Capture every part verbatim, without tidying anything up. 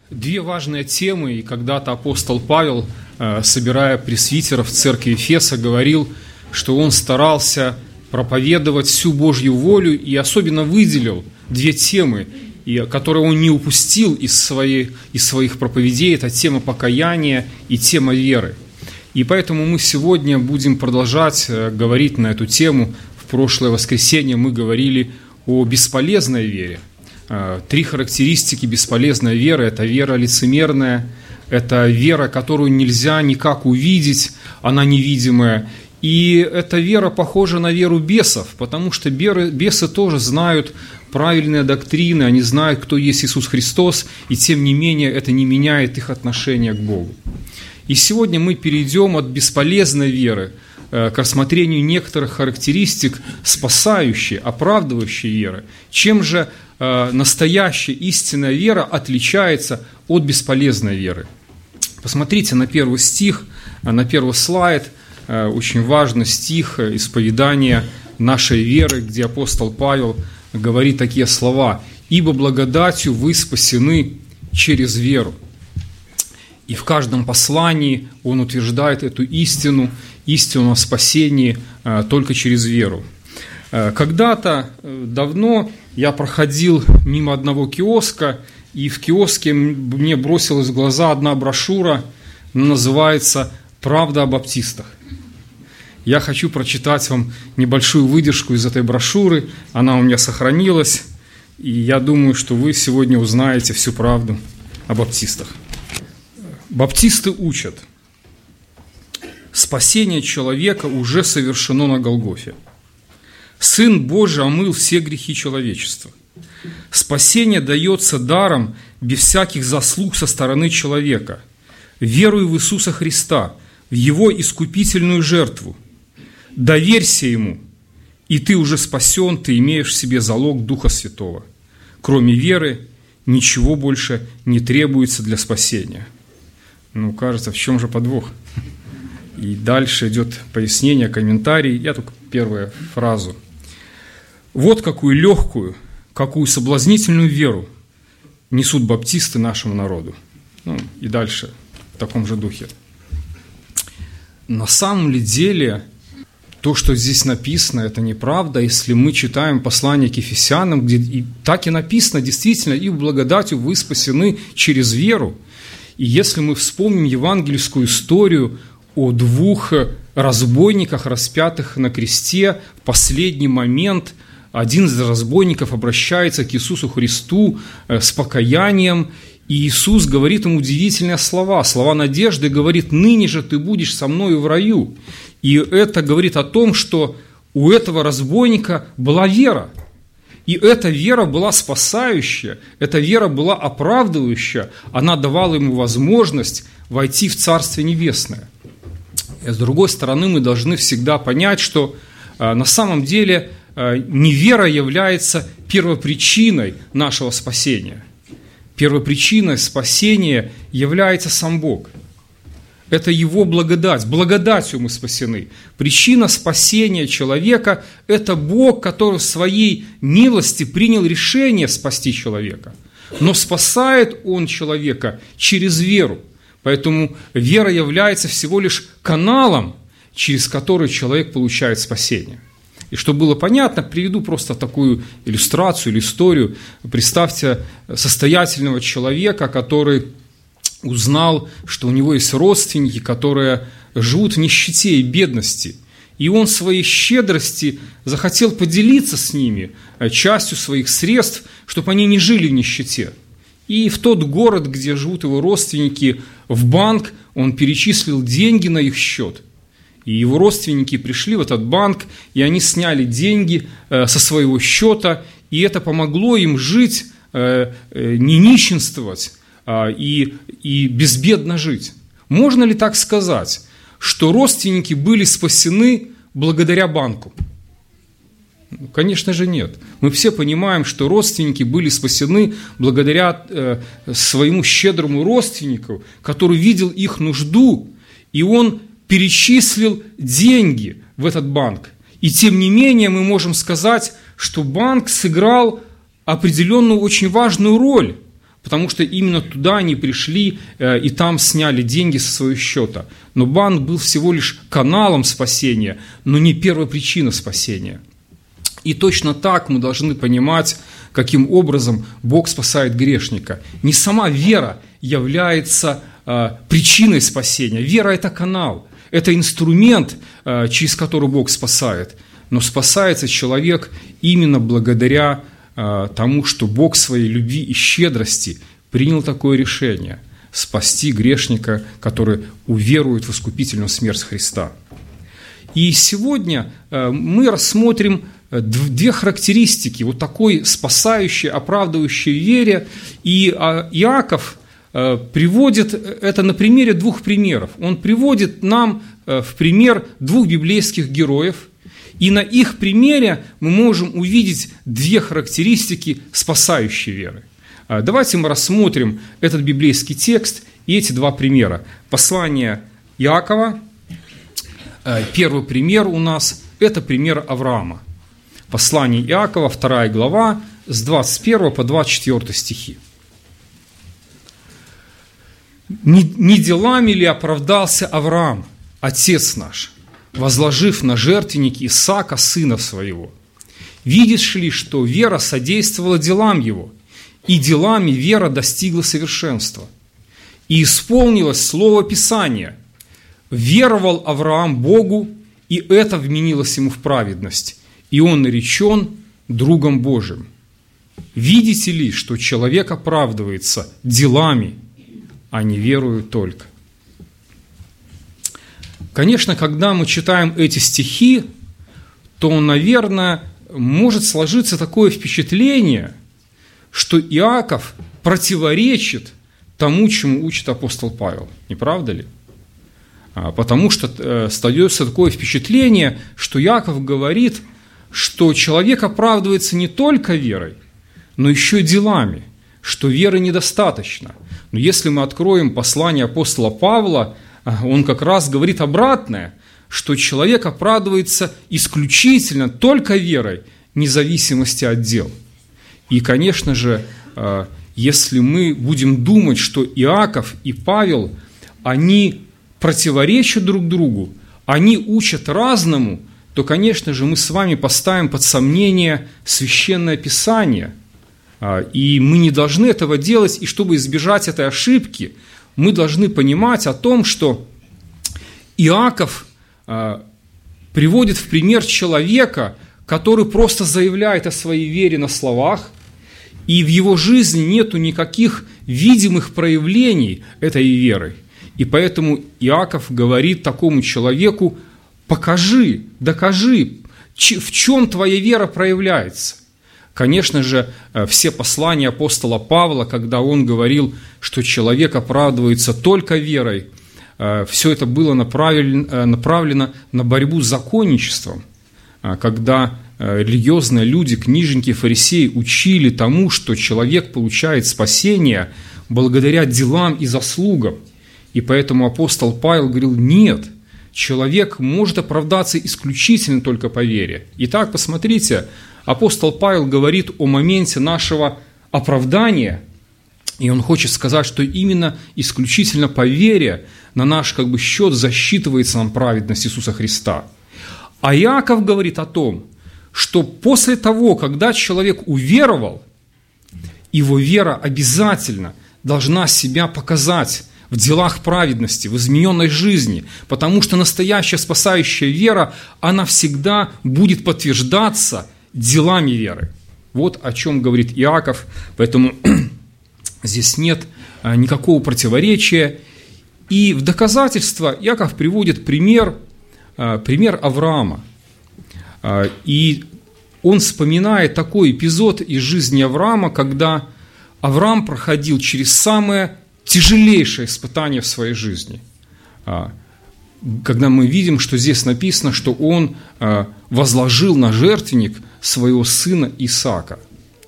Две важные темы, и когда-то апостол Павел, собирая пресвитеров в церкви Ефеса, говорил, что он старался проповедовать всю Божью волю и особенно выделил две темы, которые он не упустил из, своей, из своих проповедей. Это тема покаяния и тема веры. И поэтому мы сегодня будем продолжать говорить на эту тему. В прошлое воскресенье мы говорили о бесполезной вере. Три характеристики бесполезной веры – это вера лицемерная, это вера, которую нельзя никак увидеть, она невидимая. И эта вера похожа на веру бесов, потому что бесы тоже знают правильные доктрины, они знают, кто есть Иисус Христос, и тем не менее это не меняет их отношение к Богу. И сегодня мы перейдем от бесполезной веры к рассмотрению некоторых характеристик спасающей, оправдывающей веры. Чем же настоящая истинная вера отличается от бесполезной веры? Посмотрите на первый стих, на первый слайд, очень важный стих исповедания нашей веры, где апостол Павел говорит такие слова: «Ибо благодатью вы спасены через веру». И в каждом послании он утверждает эту истину, истину о спасении только через веру. Когда-то давно я проходил мимо одного киоска, и в киоске мне бросилась в глаза одна брошюра, называется «Правда о баптистах». Я хочу прочитать вам небольшую выдержку из этой брошюры, она у меня сохранилась, и я думаю, что вы сегодня узнаете всю правду о баптистах. Баптисты учат: спасение человека уже совершено на Голгофе. Сын Божий омыл все грехи человечества. Спасение дается даром без всяких заслуг со стороны человека, веруя в Иисуса Христа, в Его искупительную жертву. Доверься Ему, и ты уже спасен, ты имеешь в себе залог Духа Святого. Кроме веры ничего больше не требуется для спасения. Ну, кажется, в чем же подвох? И дальше идет пояснение, комментарий. Я только первую фразу. Вот какую легкую, какую соблазнительную веру несут баптисты нашему народу. Ну, и дальше в таком же духе. На самом ли деле то, что здесь написано, это неправда? Если мы читаем послание к Ефесянам, где и так и написано, действительно, и благодатью вы спасены через веру. И если мы вспомним евангельскую историю о двух разбойниках, распятых на кресте, в последний момент один из разбойников обращается к Иисусу Христу с покаянием, и Иисус говорит ему удивительные слова, слова надежды, говорит: «Ныне же ты будешь со мною в раю». И это говорит о том, что у этого разбойника была вера. И эта вера была спасающая, эта вера была оправдывающая, она давала ему возможность войти в Царствие Небесное. И с другой стороны, мы должны всегда понять, что э, на самом деле э, не вера является первопричиной нашего спасения. Первопричиной спасения является сам Бог. Это Его благодать. Благодатью мы спасены. Причина спасения человека – это Бог, который в своей милости принял решение спасти человека. Но спасает Он человека через веру. Поэтому вера является всего лишь каналом, через который человек получает спасение. И чтобы было понятно, приведу просто такую иллюстрацию или историю. Представьте состоятельного человека, который узнал, что у него есть родственники, которые живут в нищете и бедности. И он в своей щедрости захотел поделиться с ними частью своих средств, чтобы они не жили в нищете. И в тот город, где живут его родственники, в банк он перечислил деньги на их счет. И его родственники пришли в этот банк, и они сняли деньги со своего счета, и это помогло им жить, не нищенствовать, И, и безбедно жить. Можно ли так сказать, что родственники были спасены благодаря банку? Ну, конечно же нет. Мы все понимаем, что родственники были спасены благодаря э, своему щедрому родственнику, который видел их нужду, и он перечислил деньги в этот банк. И тем не менее мы можем сказать, что банк сыграл определенную очень важную роль потому что именно туда они пришли и там сняли деньги со своего счета. Но банк был всего лишь каналом спасения, но не первопричина спасения. И точно так мы должны понимать, каким образом Бог спасает грешника. Не сама вера является э, причиной спасения. Вера – это канал, это инструмент, э, через который Бог спасает. Но спасается человек именно благодаря э, тому, что Бог своей любви и щедрости принял такое решение – спасти грешника, который уверует в искупительную смерть Христа. И сегодня э, мы рассмотрим две характеристики вот такой спасающей, оправдывающей вере. И Иаков приводит это на примере двух примеров. Он приводит нам в пример двух библейских героев. И на их примере мы можем увидеть две характеристики спасающей веры. Давайте мы рассмотрим этот библейский текст и эти два примера. Послание Иакова. Первый пример у нас – это пример Авраама. Послание Иакова, вторая глава, с двадцать первого по двадцать четвёртый стихи. «Не, не делами ли оправдался Авраам, отец наш, возложив на жертвенник Исаака, сына своего? Видишь ли, что вера содействовала делам его, и делами вера достигла совершенства? И исполнилось слово Писания: веровал Авраам Богу, и это вменилось ему в праведность, и он наречен другом Божиим. Видите ли, что человек оправдывается делами, а не верою только». Конечно, когда мы читаем эти стихи, то, наверное, может сложиться такое впечатление, что Иаков противоречит тому, чему учит апостол Павел. Не правда ли? Потому что остается такое впечатление, что Иаков говорит, что человек оправдывается не только верой, но еще и делами, что веры недостаточно. Но если мы откроем послание апостола Павла, он как раз говорит обратное, что человек оправдывается исключительно только верой, вне зависимости от дел. И, конечно же, если мы будем думать, что Иаков и Павел, они противоречат друг другу, они учат разному, то, конечно же, мы с вами поставим под сомнение Священное Писание. И мы не должны этого делать, и чтобы избежать этой ошибки, мы должны понимать о том, что Иаков приводит в пример человека, который просто заявляет о своей вере на словах, и в его жизни нету никаких видимых проявлений этой веры. И поэтому Иаков говорит такому человеку: покажи, докажи, в чем твоя вера проявляется. Конечно же, все послания апостола Павла, когда он говорил, что человек оправдывается только верой, все это было направлено, направлено на борьбу с законничеством, когда религиозные люди, книжники, фарисеи учили тому, что человек получает спасение благодаря делам и заслугам. И поэтому апостол Павел говорил: нет, человек может оправдаться исключительно только по вере. Итак, посмотрите, апостол Павел говорит о моменте нашего оправдания, и он хочет сказать, что именно исключительно по вере на наш как бы счет засчитывается нам праведность Иисуса Христа. А Иаков говорит о том, что после того, когда человек уверовал, его вера обязательно должна себя показать в делах праведности, в измененной жизни, потому что настоящая спасающая вера, она всегда будет подтверждаться делами веры. Вот о чем говорит Иаков, поэтому здесь нет никакого противоречия. И в доказательство Иаков приводит пример, пример Авраама. И он вспоминает такой эпизод из жизни Авраама, когда Авраам проходил через самое тяжелейшее испытание в своей жизни. Когда мы видим, что здесь написано, что он возложил на жертвенник своего сына Исаака.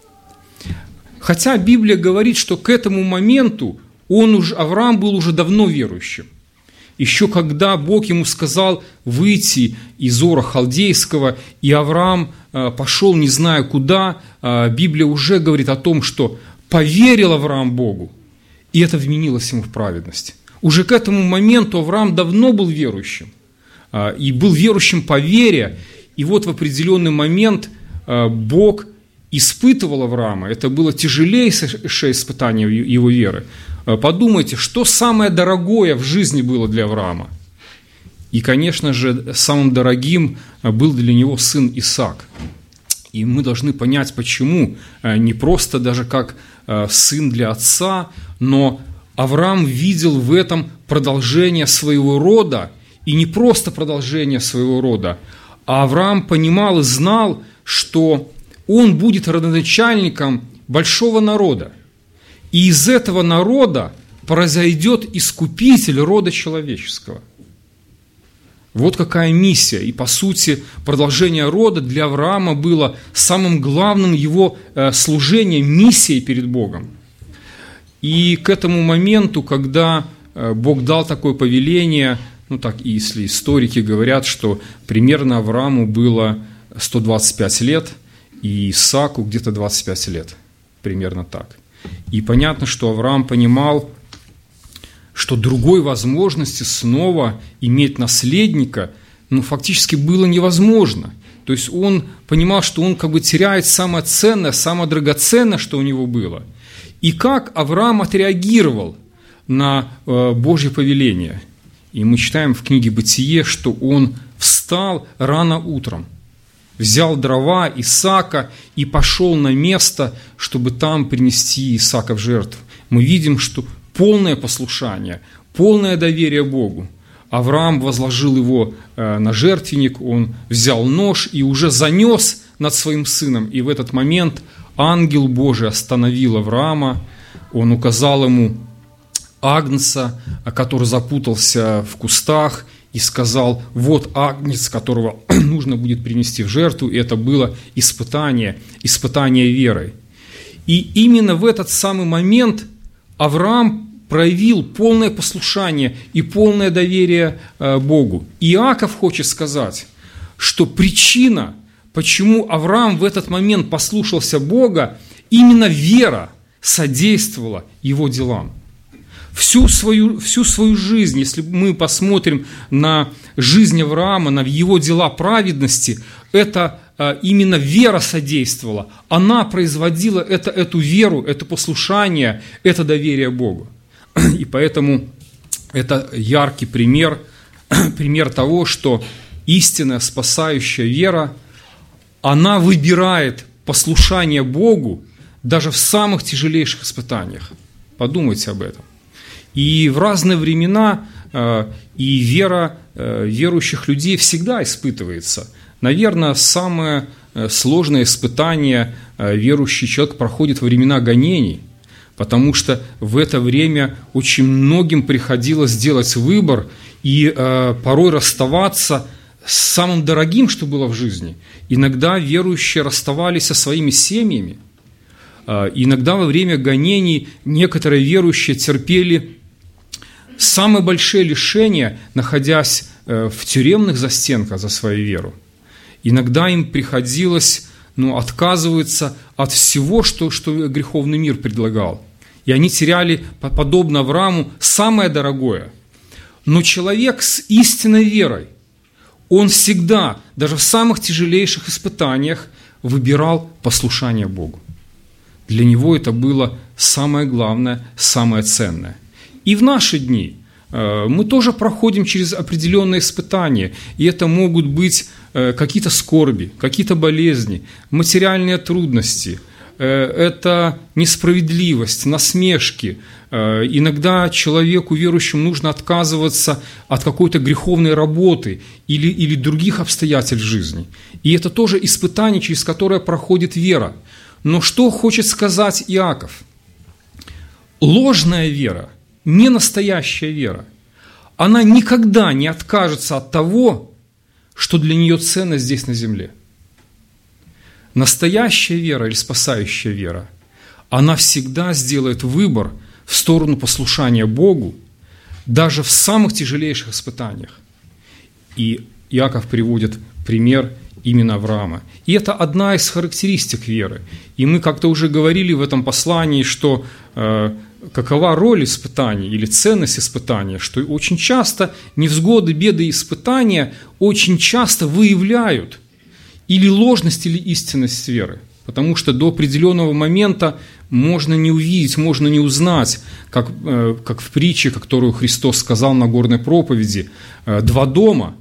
Хотя Библия говорит, что к этому моменту он уже, Авраам был уже давно верующим. Еще когда Бог ему сказал выйти из Ура Халдейского, и Авраам пошел не зная куда, Библия уже говорит о том, что поверил Авраам Богу, и это вменилось ему в праведность. Уже к этому моменту Авраам давно был верующим, и был верующим по вере, и вот в определенный момент Бог испытывал Авраама. Это было тяжелейшее испытание его веры. Подумайте, что самое дорогое в жизни было для Авраама? И, конечно же, самым дорогим был для него сын Исаак. И мы должны понять, почему. Не просто даже как сын для отца, но Авраам видел в этом продолжение своего рода, и не просто продолжение своего рода, а Авраам понимал и знал, что он будет родоначальником большого народа. И из этого народа произойдет искупитель рода человеческого. Вот какая миссия. И, по сути, продолжение рода для Авраама было самым главным его служением, миссией перед Богом. И к этому моменту, когда Бог дал такое повеление, ну так, если историки говорят, что примерно Аврааму было сто двадцать пять лет, и Исааку где-то двадцать пять лет, примерно так. И понятно, что Авраам понимал, что другой возможности снова иметь наследника, ну, фактически было невозможно. То есть он понимал, что он как бы теряет самое ценное, самое драгоценное, что у него было. И как Авраам отреагировал на э, Божье повеление? И мы читаем в книге «Бытие», что он встал рано утром, взял дрова Исаака и пошел на место, чтобы там принести Исаака в жертву. Мы видим, что полное послушание, полное доверие Богу. Авраам возложил его на жертвенник, он взял нож и уже занес над своим сыном. И в этот момент ангел Божий остановил Авраама, он указал ему агнца, который запутался в кустах, и сказал: вот агнец, которого нужно будет принести в жертву. И это было испытание, испытание верой. И именно в этот самый момент Авраам проявил полное послушание и полное доверие Богу. Иаков хочет сказать, что причина, почему Авраам в этот момент послушался Бога, именно вера содействовала его делам. Всю свою, всю свою жизнь, если мы посмотрим на жизнь Авраама, на его дела праведности, это именно вера содействовала. Она производила это, эту веру, это послушание, это доверие Богу. И поэтому это яркий пример, пример того, что истинная спасающая вера, она выбирает послушание Богу даже в самых тяжелейших испытаниях. Подумайте об этом. И в разные времена и вера верующих людей всегда испытывается. Наверное, самое сложное испытание верующий человек проходит во времена гонений, потому что в это время очень многим приходилось делать выбор и порой расставаться с самым дорогим, что было в жизни. Иногда верующие расставались со своими семьями. Иногда во время гонений некоторые верующие терпели самые большие лишения, находясь в тюремных застенках за свою веру. Иногда им приходилось ну, отказываться от всего, что, что греховный мир предлагал. И они теряли, подобно Аврааму, самое дорогое. Но человек с истинной верой, он всегда, даже в самых тяжелейших испытаниях, выбирал послушание Богу. Для него это было самое главное, самое ценное. И в наши дни мы тоже проходим через определенные испытания, и это могут быть какие-то скорби, какие-то болезни, материальные трудности, это несправедливость, насмешки. Иногда человеку верующему нужно отказываться от какой-то греховной работы или, или других обстоятельств жизни. И это тоже испытание, через которое проходит вера. Но что хочет сказать Иаков? Ложная вера, не настоящая вера, она никогда не откажется от того, что для нее ценно здесь на земле. Настоящая вера или спасающая вера, она всегда сделает выбор в сторону послушания Богу, даже в самых тяжелейших испытаниях. И Иаков приводит пример именно Авраама. И это одна из характеристик веры. И мы как-то уже говорили в этом послании, что э, какова роль испытаний или ценность испытания, что очень часто невзгоды, беды и испытания очень часто выявляют или ложность, или истинность веры. Потому что до определенного момента можно не увидеть, можно не узнать, как, э, как в притче, которую Христос сказал на горной проповеди, э, два дома.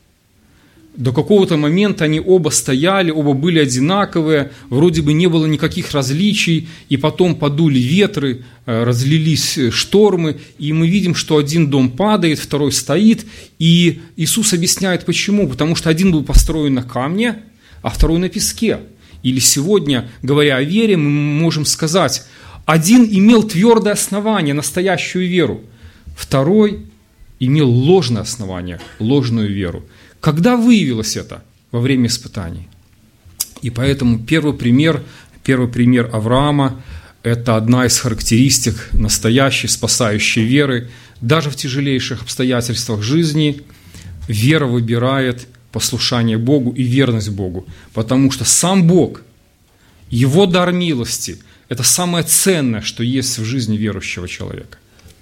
До какого-то момента они оба стояли, оба были одинаковые, вроде бы не было никаких различий, и потом подули ветры, разлились штормы, и мы видим, что один дом падает, второй стоит, и Иисус объясняет, почему. Потому что один был построен на камне, а второй на песке. Или сегодня, говоря о вере, мы можем сказать, один имел твердое основание, настоящую веру, второй имел ложное основание, ложную веру. Когда выявилось это? Во время испытаний. И поэтому первый пример, первый пример Авраама – это одна из характеристик настоящей спасающей веры. Даже в тяжелейших обстоятельствах жизни вера выбирает послушание Богу и верность Богу, потому что сам Бог, Его дар милости – это самое ценное, что есть в жизни верующего человека.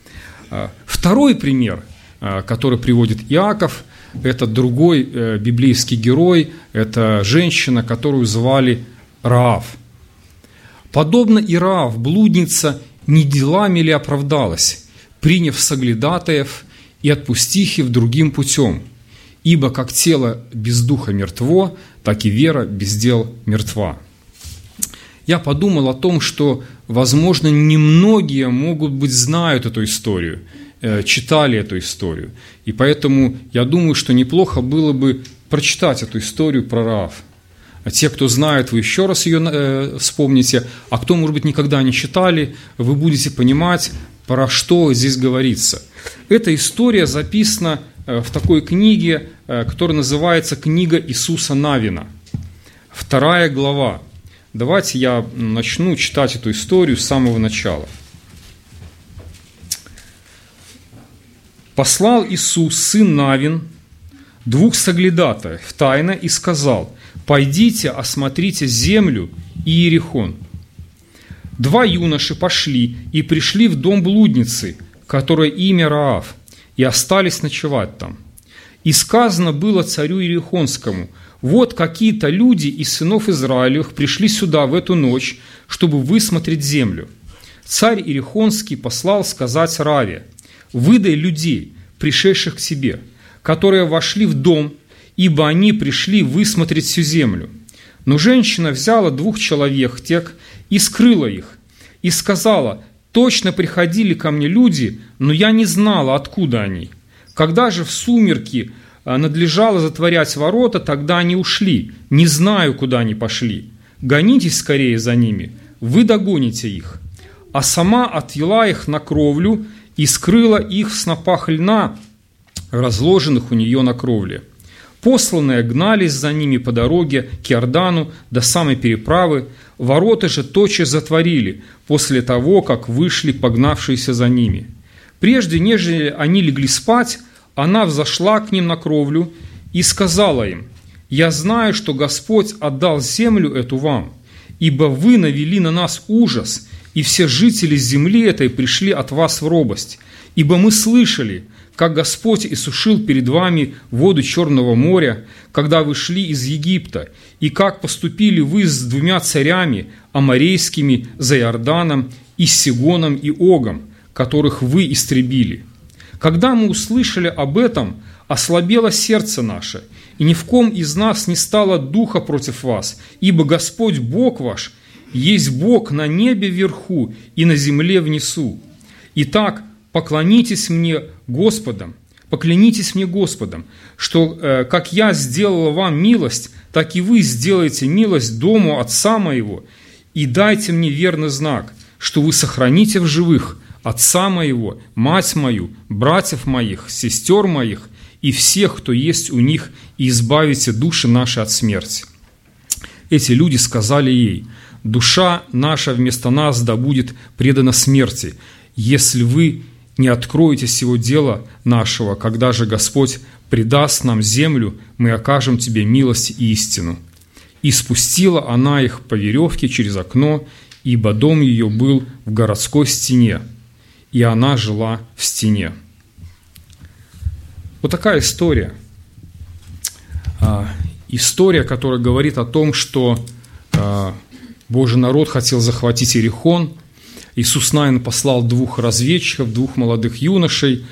Второй пример, который приводит Иаков – это другой э, библейский герой, это женщина, которую звали Раав. Подобно и Раав, блудница не делами ли оправдалась, приняв соглядатаев и отпустив их другим путем, ибо как тело без духа мертво, так и вера без дел мертва. Я подумал о том, что, возможно, немногие, могут быть, знают эту историю, читали эту историю. И поэтому я думаю, что неплохо было бы прочитать эту историю про Раав. А те, кто знает, вы еще раз ее э, вспомните, а кто, может быть, никогда не читали, вы будете понимать, про что здесь говорится. Эта история записана э, в такой книге, э, которая называется «Книга Иисуса Навина», вторая глава. Давайте я начну читать эту историю с самого начала. «Послал Иисус, сын Навин, двух соглядатаев тайно и сказал: пойдите, осмотрите землю и Иерихон. Два юноши пошли и пришли в дом блудницы, которое имя Раав, и остались ночевать там. И сказано было царю Иерихонскому: вот какие-то люди из сынов Израилевых пришли сюда в эту ночь, чтобы высмотреть землю. Царь Иерихонский послал сказать Раве: выдай людей, пришедших к тебе, которые вошли в дом, ибо они пришли высмотреть всю землю. Но женщина взяла двух человек тех и скрыла их, и сказала: точно приходили ко мне люди, но я не знала, откуда они. Когда же в сумерки надлежало затворять ворота, тогда они ушли, не знаю, куда они пошли. Гонитесь скорее за ними, вы догоните их. А сама отвела их на кровлю и скрыла их в снопах льна, разложенных у нее на кровле. Посланные гнались за ними по дороге к Иордану до самой переправы, ворота же тотчас затворили после того, как вышли погнавшиеся за ними. Прежде, нежели они легли спать, она взошла к ним на кровлю и сказала им: «Я знаю, что Господь отдал землю эту вам, ибо вы навели на нас ужас, и все жители земли этой пришли от вас в робость. Ибо мы слышали, как Господь иссушил перед вами воду Черного моря, когда вы шли из Египта, и как поступили вы с двумя царями, аморейскими, за Иорданом, и с Сигоном и Огом, которых вы истребили. Когда мы услышали об этом, ослабело сердце наше, и ни в ком из нас не стало духа против вас, ибо Господь Бог ваш есть Бог на небе вверху и на земле внизу. Итак, поклонитесь мне Господом, поклянитесь мне Господом, что, э, как я сделала вам милость, так и вы сделаете милость дому отца моего, и дайте мне верный знак, что вы сохраните в живых отца моего, мать мою, братьев моих, сестер моих и всех, кто есть у них, и избавите души наши от смерти». Эти люди сказали ей: «Душа наша вместо нас да будет предана смерти, если вы не откроете сего дела нашего, когда же Господь предаст нам землю, мы окажем тебе милость и истину». И спустила она их по веревке через окно, ибо дом ее был в городской стене, и она жила в стене. Вот такая история. История, которая говорит о том, что Божий народ хотел захватить Иерихон. Иисус Навин послал двух разведчиков, двух молодых юношей.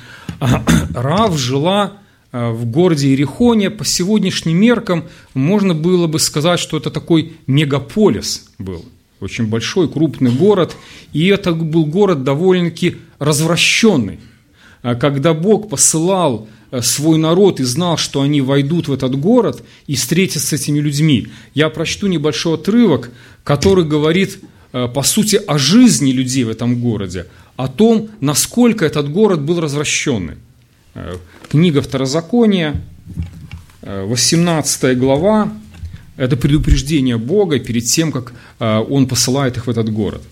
Раав жила в городе Иерихоне. По сегодняшним меркам можно было бы сказать, что это такой мегаполис был. Очень большой, крупный город. И это был город довольно-таки развращенный. Когда Бог посылал свой народ и знал, что они войдут в этот город и встретятся с этими людьми. Я прочту небольшой отрывок, который говорит, по сути, о жизни людей в этом городе, о том, насколько этот город был развращенный. Книга Второзакония, восемнадцатая глава, это предупреждение Бога перед тем, как Он посылает их в этот город.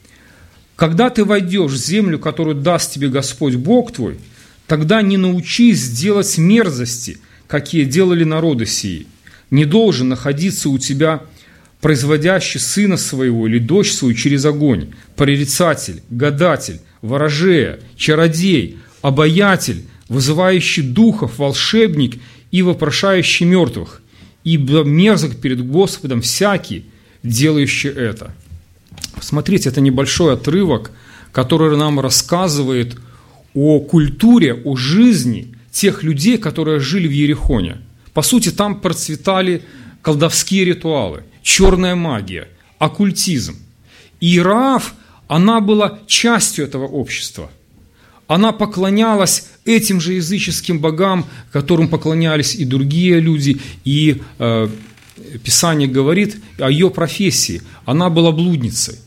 «Когда ты войдешь в землю, которую даст тебе Господь Бог твой, тогда не научись делать мерзости, какие делали народы сии. Не должен находиться у тебя производящий сына своего или дочь свою через огонь, прорицатель, гадатель, ворожея, чародей, обаятель, вызывающий духов, волшебник и вопрошающий мертвых, ибо мерзок перед Господом всякий, делающий это». Смотрите, это небольшой отрывок, который нам рассказывает о культуре, о жизни тех людей, которые жили в Иерихоне. По сути, там процветали колдовские ритуалы, черная магия, оккультизм. И Раав, она была частью этого общества. Она поклонялась этим же языческим богам, которым поклонялись и другие люди. И э, Писание говорит о ее профессии. Она была блудницей.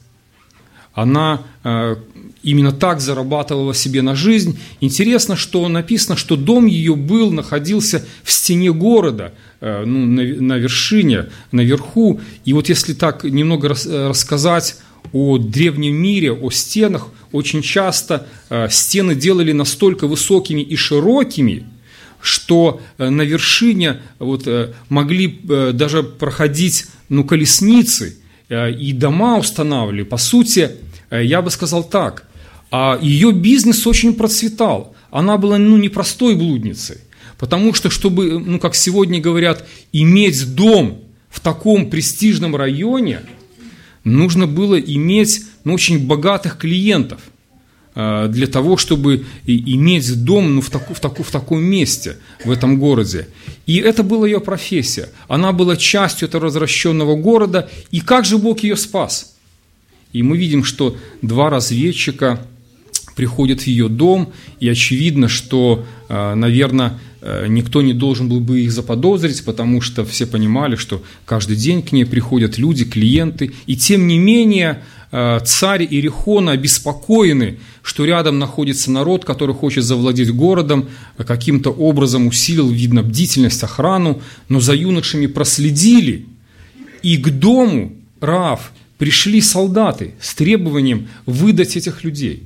Она э, именно так зарабатывала себе на жизнь. Интересно, что написано, что дом ее был, находился в стене города, э, ну, на, на вершине, наверху. И вот если так немного рас, рассказать о древнем мире, о стенах, очень часто э, стены делали настолько высокими и широкими, что э, на вершине вот, э, могли э, даже проходить ну, колесницы, э, и дома устанавливали. По сути, э, я бы сказал так, а ее бизнес очень процветал. Она была ну, не простой блудницей, потому что, чтобы, ну, как сегодня говорят, иметь дом в таком престижном районе, нужно было иметь ну, очень богатых клиентов э, для того, чтобы иметь дом ну, в, таку, в, таку, в таком месте, в этом городе. И это была ее профессия. Она была частью этого развращенного города. И как же Бог ее спас? И мы видим, что два разведчика приходят в ее дом, и очевидно, что, наверное, никто не должен был бы их заподозрить, потому что все понимали, что каждый день к ней приходят люди, клиенты, и тем не менее царь Иерихона обеспокоены, что рядом находится народ, который хочет завладеть городом, каким-то образом усилил, видно, бдительность, охрану, но за юношами проследили, и к дому Раав пришли солдаты с требованием выдать этих людей.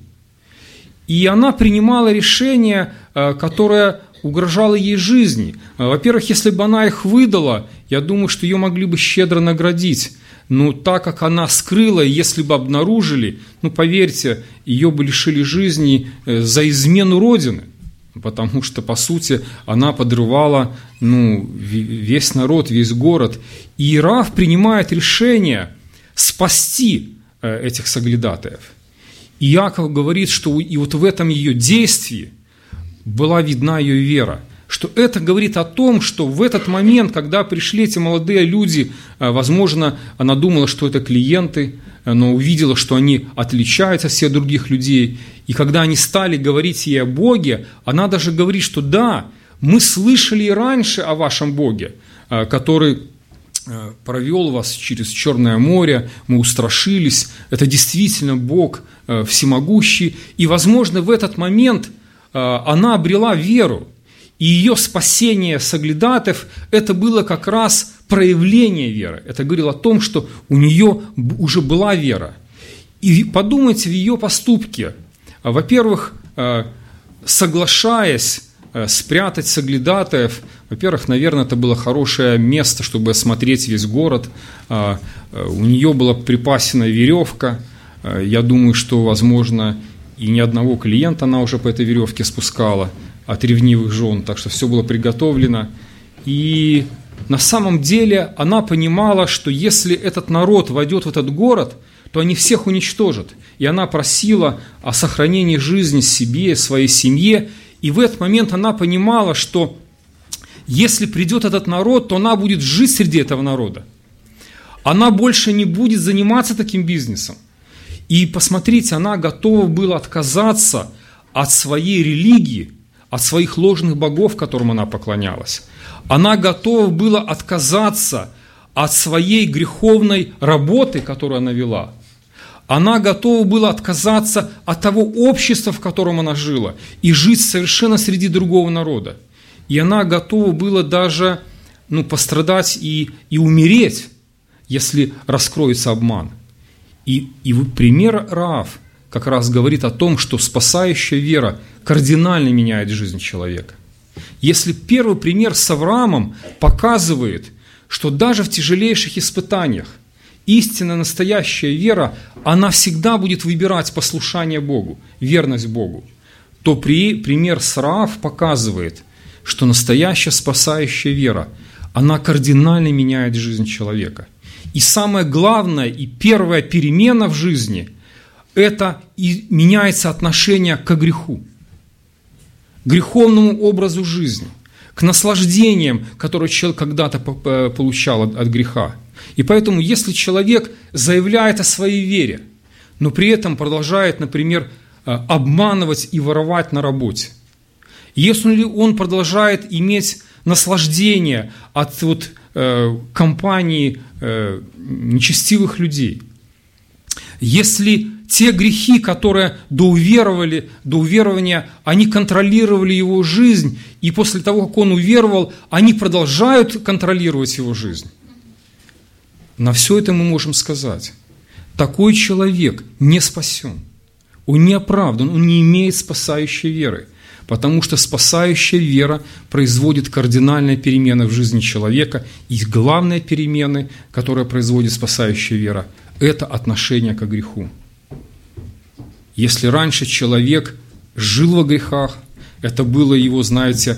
И она принимала решение, которое угрожало ей жизни. Во-первых, если бы она их выдала, я думаю, что ее могли бы щедро наградить. Но так как она скрыла, если бы обнаружили, ну, поверьте, ее бы лишили жизни за измену Родины. Потому что, по сути, она подрывала ну, весь народ, весь город. И Раав принимает решение спасти этих соглядатаев. И Иаков говорит, что и вот в этом ее действии была видна ее вера. Что это говорит о том, что в этот момент, когда пришли эти молодые люди, возможно, она думала, что это клиенты, но увидела, что они отличаются от всех других людей. И когда они стали говорить ей о Боге, она даже говорит, что да, мы слышали и раньше о вашем Боге, который провел вас через Черное море, мы устрашились. Это действительно Бог всемогущий. И, возможно, в этот момент она обрела веру. И ее спасение соглядатаев – это было как раз проявление веры. Это говорило о том, что у нее уже была вера. И подумайте в ее поступке. Во-первых, соглашаясь спрятать соглядатаев. Во-первых, наверное, это было хорошее место, чтобы осмотреть весь город. У нее была припасена веревка. Я думаю, что, возможно, и ни одного клиента она уже по этой веревке спускала от ревнивых жен. Так что все было приготовлено. И на самом деле она понимала, что если этот народ войдет в этот город, то они всех уничтожат. И она просила о сохранении жизни себе, своей семье. И в этот момент она понимала, что если придет этот народ, то она будет жить среди этого народа. Она больше не будет заниматься таким бизнесом. И посмотрите, она готова была отказаться от своей религии, от своих ложных богов, которым она поклонялась. Она готова была отказаться от своей греховной работы, которую она вела. Она готова была отказаться от того общества, в котором она жила, и жить совершенно среди другого народа. И она готова была даже ну, пострадать и, и умереть, если раскроется обман. И, и пример Раав как раз говорит о том, что спасающая вера кардинально меняет жизнь человека. Если первый пример с Авраамом показывает, что даже в тяжелейших испытаниях истинно настоящая вера, она всегда будет выбирать послушание Богу, верность Богу, то при, пример с Раав показывает, что настоящая спасающая вера, она кардинально меняет жизнь человека. И самое главное и первая перемена в жизни – это и меняется отношение к греху, к греховному образу жизни, к наслаждениям, которые человек когда-то получал от, от греха. И поэтому, если человек заявляет о своей вере, но при этом продолжает, например, обманывать и воровать на работе, если он продолжает иметь наслаждение от вот, э, компании э, нечестивых людей, если те грехи, которые до, уверовали, до уверования, они контролировали его жизнь, и после того, как он уверовал, они продолжают контролировать его жизнь, на все это мы можем сказать: такой человек не спасен, он не оправдан, он не имеет спасающей веры, потому что спасающая вера производит кардинальные перемены в жизни человека, и главные перемены, которые производит спасающая вера, это отношение к греху. Если раньше человек жил во грехах, это было его, знаете,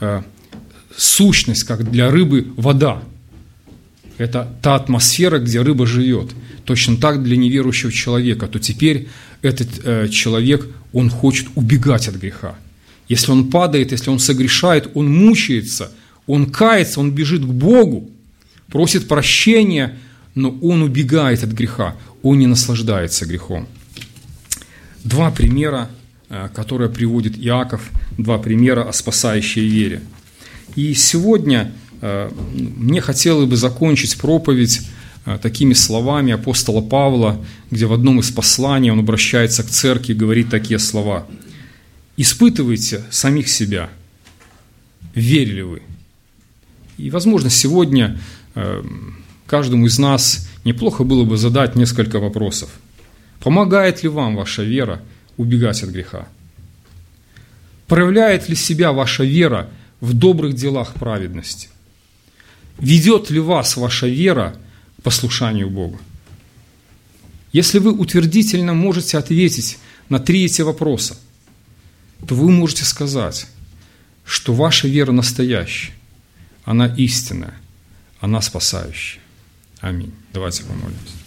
сущность, как для рыбы вода. Это та атмосфера, где рыба живет. Точно так для неверующего человека, то теперь этот э, человек, он хочет убегать от греха. Если он падает, если он согрешает, он мучается, он кается, он бежит к Богу, просит прощения, но он убегает от греха, он не наслаждается грехом. Два примера, э, которые приводит Иаков, два примера о спасающей вере. И сегодня мне хотелось бы закончить проповедь такими словами апостола Павла, где в одном из посланий он обращается к церкви и говорит такие слова: «Испытывайте самих себя, верили вы». И, возможно, сегодня каждому из нас неплохо было бы задать несколько вопросов. Помогает ли вам ваша вера убегать от греха? Проявляет ли себя ваша вера в добрых делах праведности? Ведет ли вас ваша вера к послушанию Богу? Если вы утвердительно можете ответить на три эти вопроса, то вы можете сказать, что ваша вера настоящая, она истинная, она спасающая. Аминь. Давайте помолимся.